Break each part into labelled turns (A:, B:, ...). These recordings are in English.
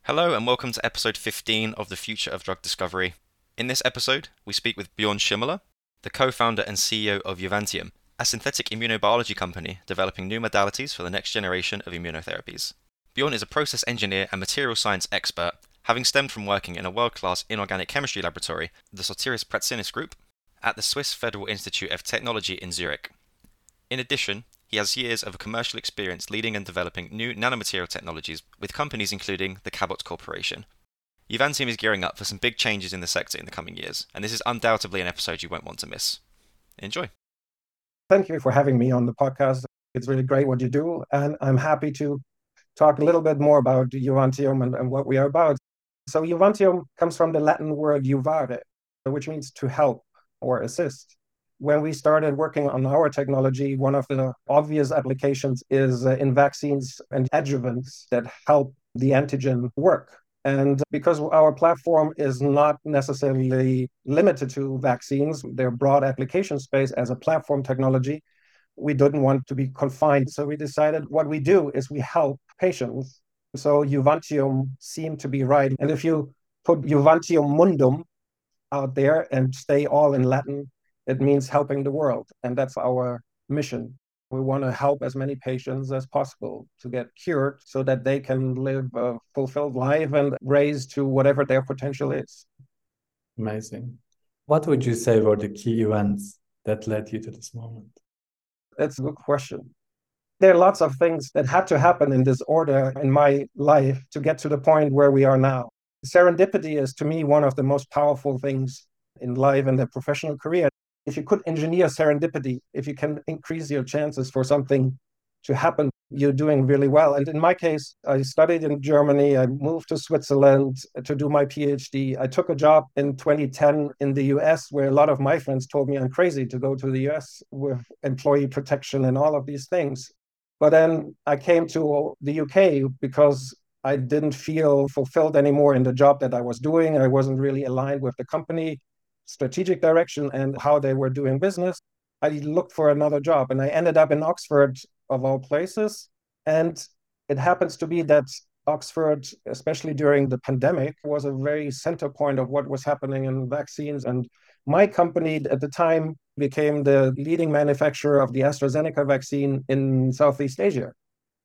A: Hello and welcome to episode 15 of The Future of Drug Discovery. In this episode, we speak with Bjorn Schimmeler, the co-founder and CEO of Uvantium, a synthetic immunobiology company developing new modalities for the next generation of immunotherapies. Bjorn is a process engineer and material science expert, having stemmed from working in a world-class inorganic chemistry laboratory, the Sotiris Pratsinis Group, at the Swiss Federal Institute of Technology in Zurich. In addition, he has years of commercial experience leading and developing new nanomaterial technologies with companies including the Cabot Corporation. Uvantium is gearing up for some big changes in the sector in the coming years, and this is undoubtedly an episode you won't want to miss. Enjoy.
B: Thank you for having me on the podcast. It's really great what you do, and I'm happy to talk a little bit more about Uvantium and what we are about. So Uvantium comes from the Latin word juvare, which means to help or assist. When we started working on our technology, one of the obvious applications is in vaccines and adjuvants that help the antigen work. And because our platform is not necessarily limited to vaccines, their broad application space as a platform technology, we didn't want to be confined. So we decided what we do is we help patients. So Uvantium seemed to be right. And if you put Uvantium mundum out there and stay all in Latin, it means helping the world. And that's our mission. We want to help as many patients as possible to get cured so that they can live a fulfilled life and raise to whatever their potential is.
C: Amazing. What would you say were the key events that led you to this moment?
B: That's a good question. There are lots of things that had to happen in this order in my life to get to the point where we are now. Serendipity is, to me, one of the most powerful things in life and a professional career. If you could engineer serendipity, if you can increase your chances for something to happen, you're doing really well. And in my case, I studied in Germany. I moved to Switzerland to do my PhD. I took a job in 2010 in the US, where a lot of my friends told me I'm crazy to go to the US with employee protection and all of these things. But then I came to the UK because I didn't feel fulfilled anymore in the job that I was doing. I wasn't really aligned with the company strategic direction and how they were doing business. I looked for another job and I ended up in Oxford, of all places. And it happens to be that Oxford, especially during the pandemic, was a very center point of what was happening in vaccines. And my company at the time became the leading manufacturer of the AstraZeneca vaccine in Southeast Asia.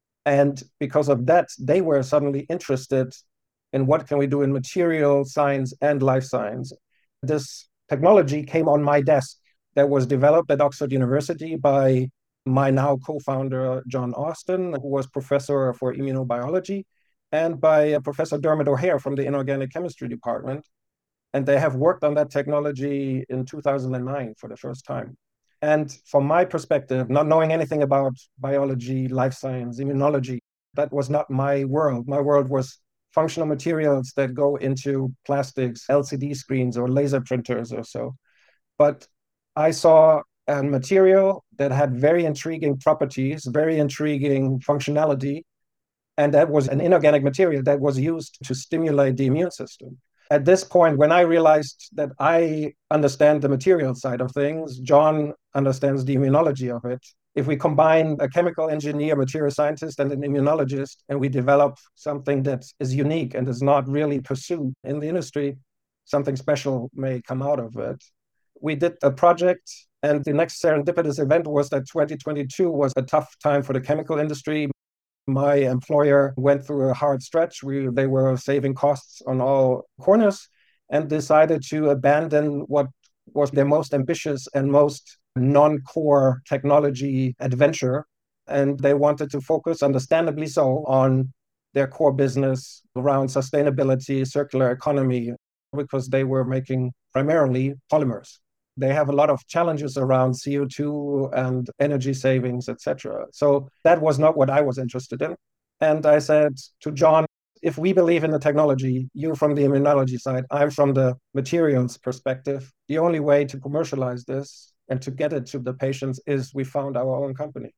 B: And because of that, they were suddenly interested in what can we do in material science and life science. This technology came on my desk that was developed at Oxford University by my now co-founder, John Austin, who was professor for immunobiology, and by Professor Dermot O'Hare from the inorganic chemistry department. And they have worked on that technology in 2009 for the first time. And from my perspective, not knowing anything about biology, life science, immunology, that was not my world. My world was functional materials that go into plastics, LCD screens, or laser printers or so. But I saw a material that had very intriguing properties, very intriguing functionality, and that was an inorganic material that was used to stimulate the immune system. At this point, when I realized that I understand the material side of things, John understands the immunology of it. If we combine a chemical engineer, material scientist, and an immunologist, and we develop something that is unique and is not really pursued in the industry, something special may come out of it. We did a project, and the next serendipitous event was that 2022 was a tough time for the chemical industry. My employer went through a hard stretch. They were saving costs on all corners and decided to abandon what was their most ambitious and most non-core technology adventure. And they wanted to focus, understandably so, on their core business around sustainability, circular economy, because they were making primarily polymers. They have a lot of challenges around CO2 and energy savings, etc. So that was not what I was interested in. And I said to John, if we believe in the technology, you from the immunology side, I'm from the materials perspective, the only way to commercialize this and to get it to the patients is we found our own company.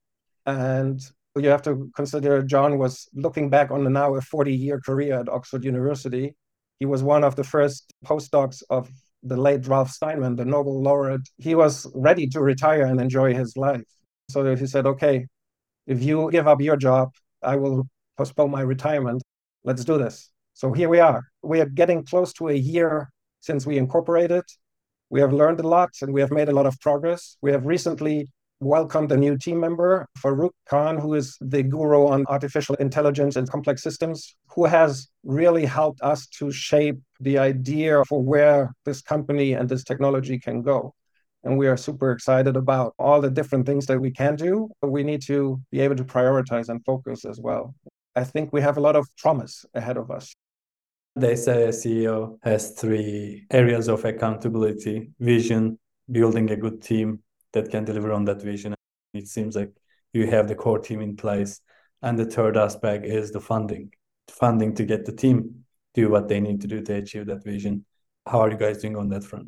B: And you have to consider John was looking back on now a 40-year career at Oxford University. He was one of the first postdocs of the late Ralph Steinman, the Nobel laureate. He was ready to retire and enjoy his life. So he said, okay, if you give up your job, I will postpone my retirement. Let's do this. So here we are. We are getting close to a year since we incorporated. We have learned a lot and we have made a lot of progress. We have recently welcomed a new team member, Farouk Khan, who is the guru on artificial intelligence and complex systems, who has really helped us to shape the idea for where this company and this technology can go. And we are super excited about all the different things that we can do, but we need to be able to prioritize and focus as well. I think we have a lot of promise ahead of us.
C: They say a CEO has 3 areas of accountability: vision, building a good team that can deliver on that vision. It seems like you have the core team in place. And the third aspect is the funding to get the team do what they need to do to achieve that vision. How are you guys doing on that front?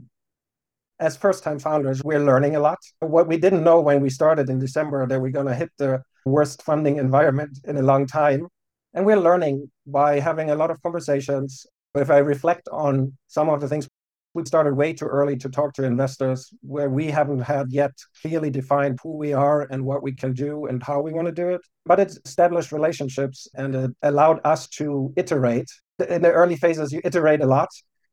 B: As first-time founders, we're learning a lot. What we didn't know when we started in December, that we're going to hit the worst funding environment in a long time. And we're learning by having a lot of conversations. If I reflect on some of the things, we started way too early to talk to investors where we haven't had yet clearly defined who we are and what we can do and how we want to do it. But it's established relationships and it allowed us to iterate. In the early phases, you iterate a lot.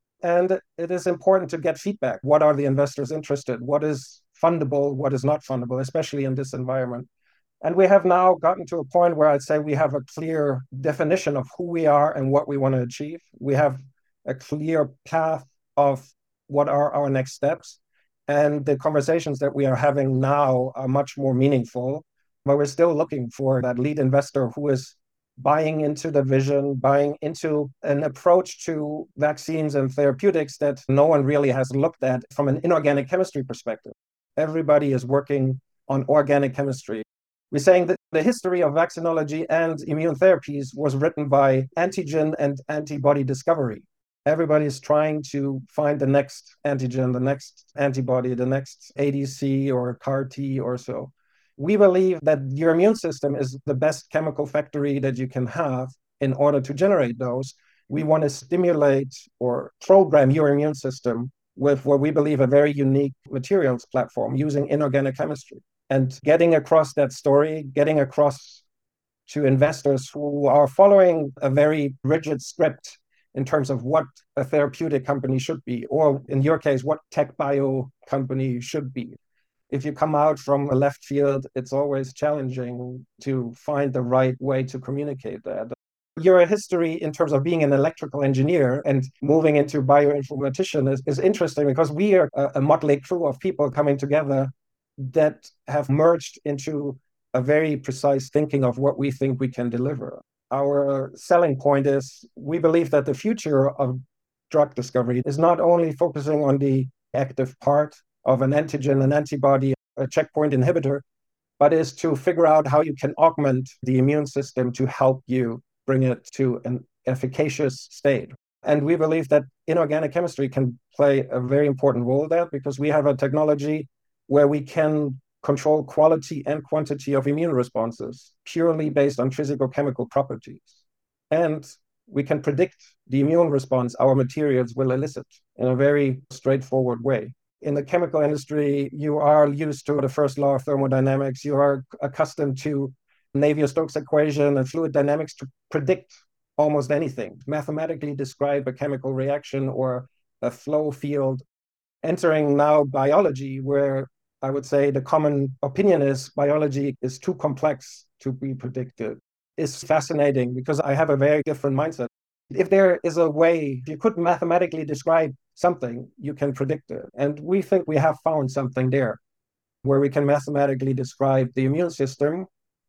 B: And it is important to get feedback. What are the investors interested? What is fundable? What is not fundable, especially in this environment? And we have now gotten to a point where I'd say we have a clear definition of who we are and what we want to achieve. We have a clear path of what are our next steps. And the conversations that we are having now are much more meaningful, but we're still looking for that lead investor who is buying into the vision, buying into an approach to vaccines and therapeutics that no one really has looked at from an inorganic chemistry perspective. Everybody is working on organic chemistry. We're saying that the history of vaccinology and immune therapies was written by antigen and antibody discovery. Everybody is trying to find the next antigen, the next antibody, the next ADC or CAR T or so. We believe that your immune system is the best chemical factory that you can have in order to generate those. We want to stimulate or program your immune system with what we believe a very unique materials platform using inorganic chemistry. And getting across that story, getting across to investors who are following a very rigid script in terms of what a therapeutic company should be, or in your case, what tech bio company should be. If you come out from a left field, it's always challenging to find the right way to communicate that. Your history in terms of being an electrical engineer and moving into bioinformatician is interesting because we are a motley crew of people coming together that have merged into a very precise thinking of what we think we can deliver. Our selling point is we believe that the future of drug discovery is not only focusing on the active part of an antigen, an antibody, a checkpoint inhibitor, but is to figure out how you can augment the immune system to help you bring it to an efficacious state. And we believe that inorganic chemistry can play a very important role there because we have a technology where we can control quality and quantity of immune responses purely based on physicochemical properties. And we can predict the immune response our materials will elicit in a very straightforward way. In the chemical industry, you are used to the first law of thermodynamics. You are accustomed to Navier-Stokes equation and fluid dynamics to predict almost anything, mathematically describe a chemical reaction or a flow field. Entering now biology, where I would say the common opinion is biology is too complex to be predicted, is fascinating because I have a very different mindset. If there is a way, if you could mathematically describe something, you can predict it. And we think we have found something there where we can mathematically describe the immune system.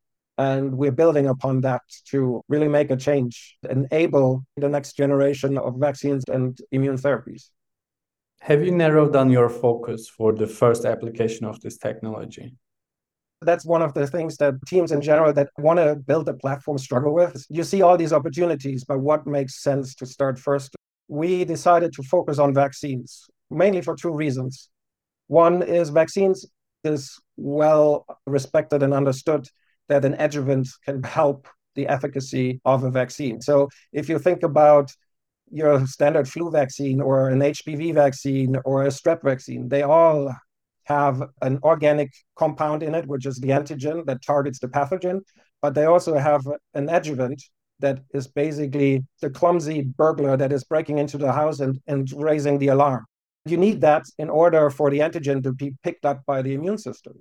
B: And we're building upon that to really make a change, enable the next generation of vaccines and immune therapies.
C: Have you narrowed down your focus for the first application of this technology?
B: That's one of the things that teams in general that want to build a platform struggle with. You see all these opportunities, but what makes sense to start first? We decided to focus on vaccines, mainly for 2 reasons. One is vaccines is well respected and understood that an adjuvant can help the efficacy of a vaccine. So if you think about your standard flu vaccine or an HPV vaccine or a strep vaccine, they all have an organic compound in it, which is the antigen that targets the pathogen, but they also have an adjuvant that is basically the clumsy burglar that is breaking into the house and raising the alarm. You need that in order for the antigen to be picked up by the immune system.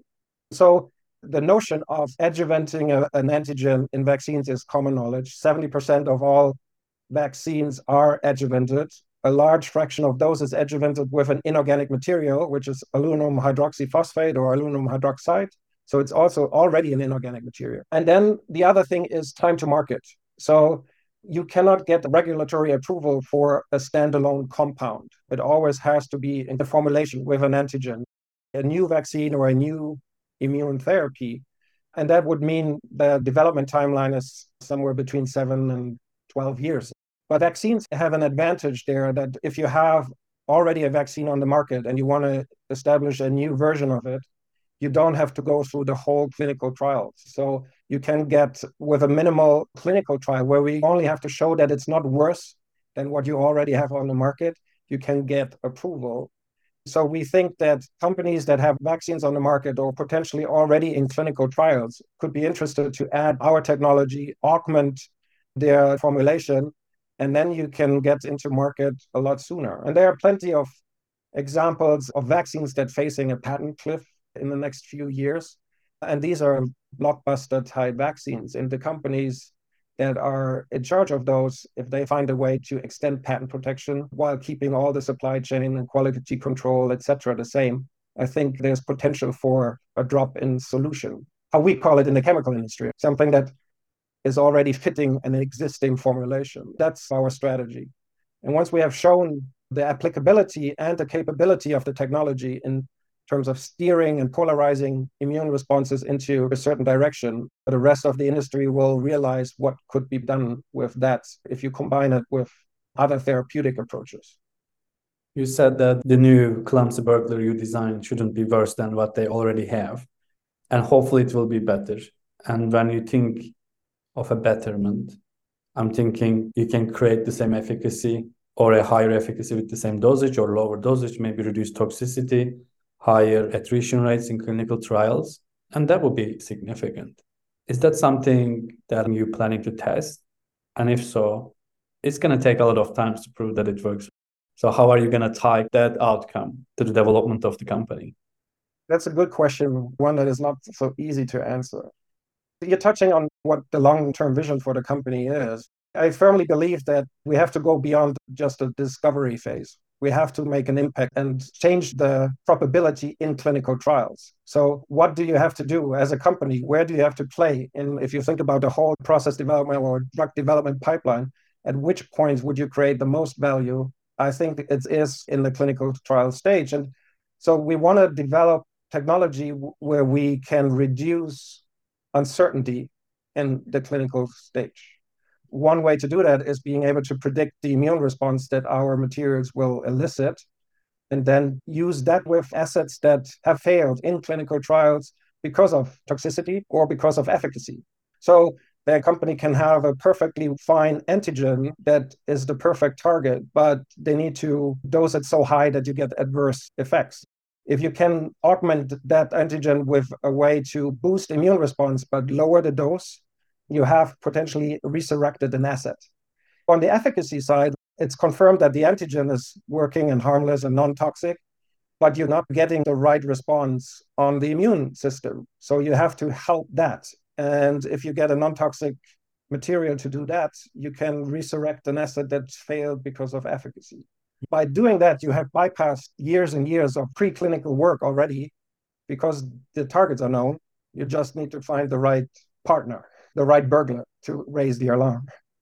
B: So the notion of adjuvanting an antigen in vaccines is common knowledge. 70% of all vaccines are adjuvanted. A large fraction of those is adjuvanted with an inorganic material, which is aluminum hydroxyphosphate or aluminum hydroxide. So it's also already an inorganic material. And then the other thing is time to market. So you cannot get regulatory approval for a standalone compound. It always has to be in the formulation with an antigen, a new vaccine or a new immune therapy. And that would mean the development timeline is somewhere between 7 and 12 years. But vaccines have an advantage there that if you have already a vaccine on the market and you want to establish a new version of it, you don't have to go through the whole clinical trials. So you can get with a minimal clinical trial where we only have to show that it's not worse than what you already have on the market, you can get approval. So we think that companies that have vaccines on the market or potentially already in clinical trials could be interested to add our technology, augment their formulation, and then you can get into market a lot sooner. And there are plenty of examples of vaccines that facing a patent cliff in the next few years. And these are blockbuster type vaccines. And the companies that are in charge of those, if they find a way to extend patent protection while keeping all the supply chain and quality control, et cetera, the same, I think there's potential for a drop-in solution. How we call it in the chemical industry, something that is already fitting an existing formulation. That's our strategy. And once we have shown the applicability and the capability of the technology in terms of steering and polarizing immune responses into a certain direction, the rest of the industry will realize what could be done with that if you combine it with other therapeutic approaches.
C: You said that the new clumsy burglar you designed shouldn't be worse than what they already have, and hopefully it will be better. And when you think of a betterment, I'm thinking you can create the same efficacy or a higher efficacy with the same dosage or lower dosage, maybe reduce toxicity, higher attrition rates in clinical trials, and that would be significant. Is that something that you're planning to test? And if so, it's going to take a lot of time to prove that it works. So how are you going to tie that outcome to the development of the company?
B: That's a good question, one that is not so easy to answer. You're touching on what the long-term vision for the company is. I firmly believe that we have to go beyond just a discovery phase. We have to make an impact and change the probability in clinical trials. So what do you have to do as a company? Where do you have to play? And if you think about the whole process development or drug development pipeline, at which points would you create the most value? I think it is in the clinical trial stage. And so we want to develop technology where we can reduce uncertainty in the clinical stage. One way to do that is being able to predict the immune response that our materials will elicit, and then use that with assets that have failed in clinical trials because of toxicity or because of efficacy. So the company can have a perfectly fine antigen that is the perfect target, but they need to dose it so high that you get adverse effects. If you can augment that antigen with a way to boost immune response but lower the dose, you have potentially resurrected an asset. On the efficacy side, it's confirmed that the antigen is working and harmless and non-toxic, but you're not getting the right response on the immune system. So you have to help that. And if you get a non-toxic material to do that, you can resurrect an asset that failed because of efficacy. By doing that, you have bypassed years and years of preclinical work already because the targets are known. You just need to find the right partner, the right burglar to raise the alarm.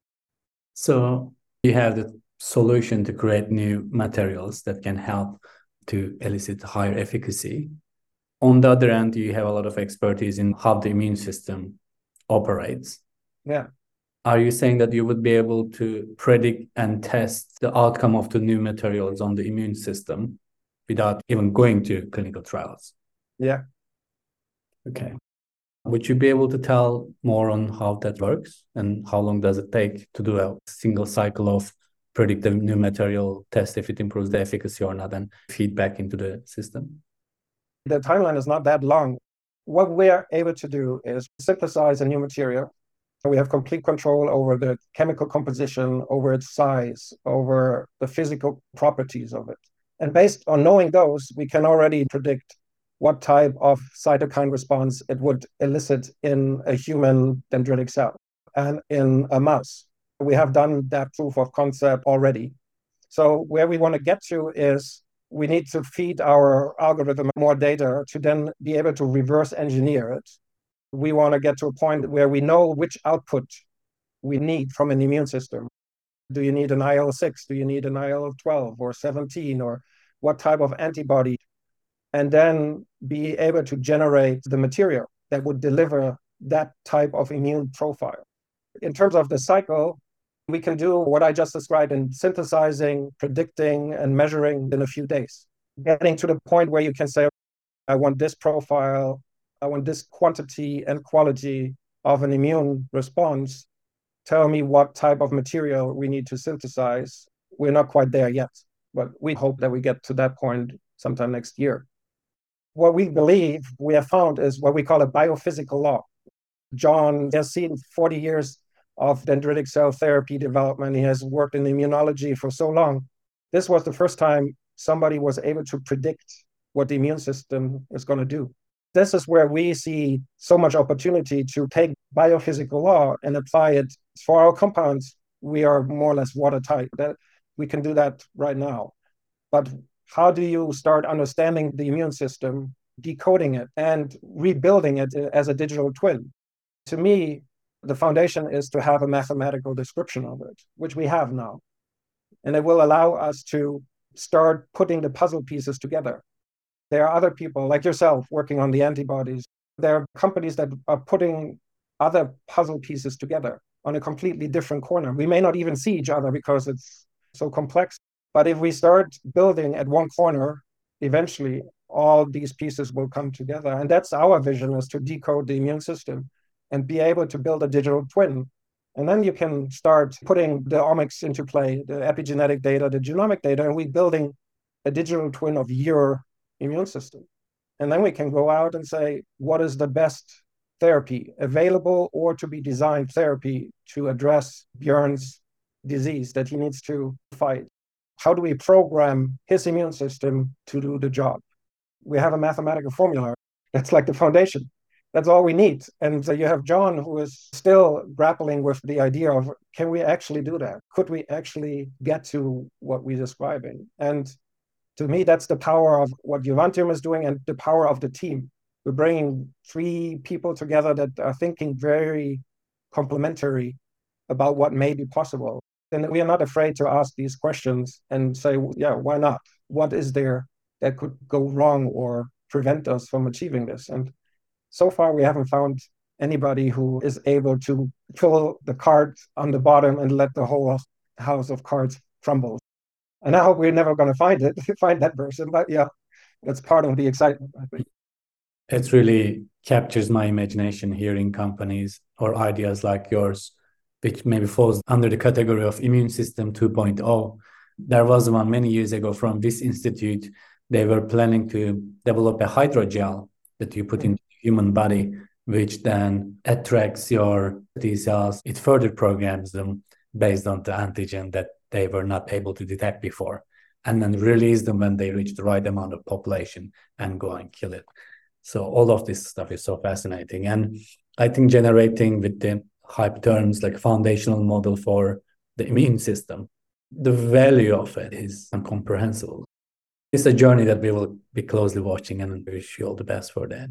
C: So you have the solution to create new materials that can help to elicit higher efficacy. On the other hand, you have a lot of expertise in how the immune system operates.
B: Yeah.
C: Are you saying that you would be able to predict and test the outcome of the new materials on the immune system without even going to clinical trials?
B: Yeah.
C: Okay. Would you be able to tell more on how that works and how long does it take to do a single cycle of predict the new material, test if it improves the efficacy or not, and feedback into the system?
B: The timeline is not that long. What we are able to do is synthesize a new material We have complete control over the chemical composition, over its size, over the physical properties of it. And based on knowing those, we can already predict what type of cytokine response it would elicit in a human dendritic cell and in a mouse. We have done that proof of concept already. So where we want to get to is we need to feed our algorithm more data to then be able to reverse engineer it. We want to get to a point where we know which output we need from an immune system. Do you need an IL-6? Do you need an IL-12 or 17? Or what type of antibody? And then be able to generate the material that would deliver that type of immune profile. In terms of the cycle, we can do what I just described in synthesizing, predicting, and measuring in a few days. Getting to the point where you can say, I want this profile, I want this quantity and quality of an immune response. Tell me what type of material we need to synthesize. We're not quite there yet, but we hope that we get to that point sometime next year. What we believe we have found is what we call a biophysical law. John has seen 40 years of dendritic cell therapy development. He has worked in immunology for so long. This was the first time somebody was able to predict what the immune system is going to do. This is where we see so much opportunity to take biophysical law and apply it for our compounds. We are more or less watertight. That we can do that right now. But how do you start understanding the immune system, decoding it, and rebuilding it as a digital twin? To me, the foundation is to have a mathematical description of it, which we have now. And it will allow us to start putting the puzzle pieces together. There are other people like yourself working on the antibodies. There are companies that are putting other puzzle pieces together on a completely different corner. We may not even see each other because it's so complex. But if we start building at one corner, eventually all these pieces will come together. And that's our vision, is to decode the immune system and be able to build a digital twin. And then you can start putting the omics into play, the epigenetic data, the genomic data, and we're building a digital twin of your immune system. And then we can go out and say, what is the best therapy available or to be designed therapy to address Björn's disease that he needs to fight? How do we program his immune system to do the job? We have a mathematical formula. That's like the foundation. That's all we need. And so you have John, who is still grappling with the idea of, can we actually do that? Could we actually get to what we're describing? And to me, that's the power of what Vivantium is doing and the power of the team. We're bringing 3 people together that are thinking very complementary about what may be possible. And we are not afraid to ask these questions and say, yeah, why not? What is there that could go wrong or prevent us from achieving this? And so far, we haven't found anybody who is able to pull the card on the bottom and let the whole house of cards crumble. And I hope we're never going to find that person. But yeah, that's part of the excitement, I think.
C: It really captures my imagination hearing companies or ideas like yours, which maybe falls under the category of immune system 2.0. There was one many years ago from this institute. They were planning to develop a hydrogel that you put in the human body, which then attracts your T cells. It further programs them based on the antigen that they were not able to detect before, and then release them when they reach the right amount of population and go and kill it. So all of this stuff is so fascinating. And I think generating with the hype terms like foundational model for the immune system, the value of it is incomprehensible. It's a journey that we will be closely watching, and wish you all the best for that.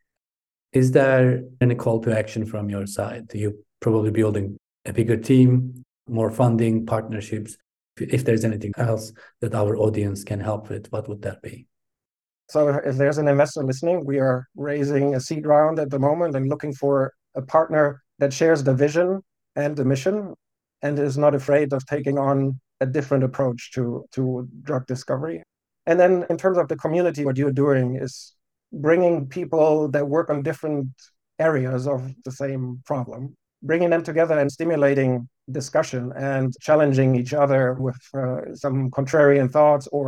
C: Is there any call to action from your side? You're probably building a bigger team, more funding, partnerships. If there's anything else that our audience can help with, what would that be?
B: So if there's an investor listening, we are raising a seed round at the moment and looking for a partner that shares the vision and the mission and is not afraid of taking on a different approach to drug discovery. And then in terms of the community, what you're doing is bringing people that work on different areas of the same problem, bringing them together and stimulating discussion and challenging each other with some contrarian thoughts or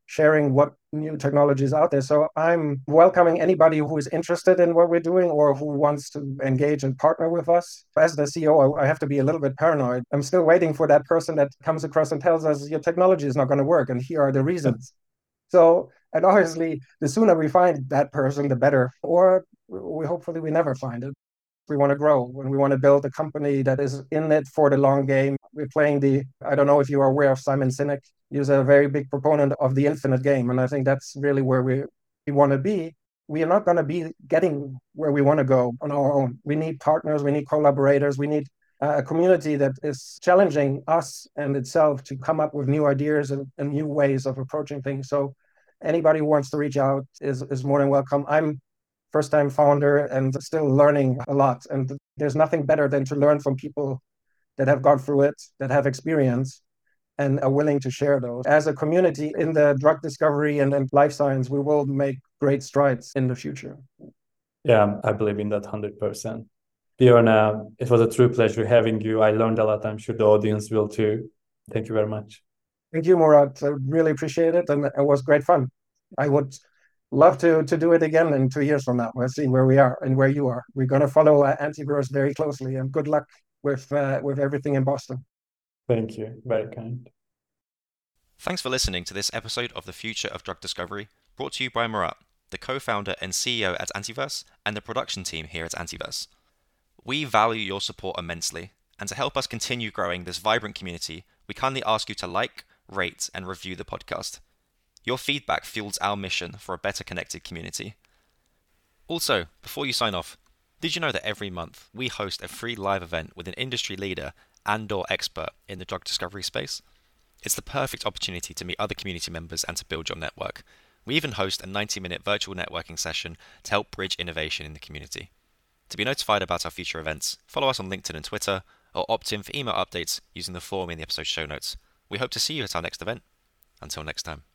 B: sharing what new technology is out there. So I'm welcoming anybody who is interested in what we're doing or who wants to engage and partner with us. As the CEO, I have to be a little bit paranoid. I'm still waiting for that person that comes across and tells us your technology is not going to work, and here are the reasons. So, and obviously, the sooner we find that person, the better. Or hopefully we never find it. We want to grow and we want to build a company that is in it for the long game. We're playing I don't know if you are aware of Simon Sinek. He's a very big proponent of the infinite game. And I think that's really where we want to be. We are not going to be getting where we want to go on our own. We need partners, we need collaborators, we need a community that is challenging us and itself to come up with new ideas and new ways of approaching things. So anybody who wants to reach out is more than welcome. I'm first-time founder and still learning a lot. And there's nothing better than to learn from people that have gone through it, that have experience, and are willing to share those. As a community in the drug discovery and life science, we will make great strides in the future.
C: Yeah, I believe in that 100%. Bjorn, it was a true pleasure having you. I learned a lot. I'm sure the audience will too. Thank you very much.
B: Thank you, Murat. I really appreciate it. And it was great fun. I would love to do it again in 2 years from now. We'll see where we are and where you are. We're going to follow Antiverse very closely, and good luck with everything in Boston.
C: Thank you. Very kind.
A: Thanks for listening to this episode of The Future of Drug Discovery, brought to you by Murat, the co-founder and CEO at Antiverse, and the production team here at Antiverse. We value your support immensely, and to help us continue growing this vibrant community, we kindly ask you to like, rate, and review the podcast. Your feedback fuels our mission for a better connected community. Also, before you sign off, did you know that every month we host a free live event with an industry leader and/or expert in the drug discovery space? It's the perfect opportunity to meet other community members and to build your network. We even host a 90-minute virtual networking session to help bridge innovation in the community. To be notified about our future events, follow us on LinkedIn and Twitter, or opt in for email updates using the form in the episode show notes. We hope to see you at our next event. Until next time.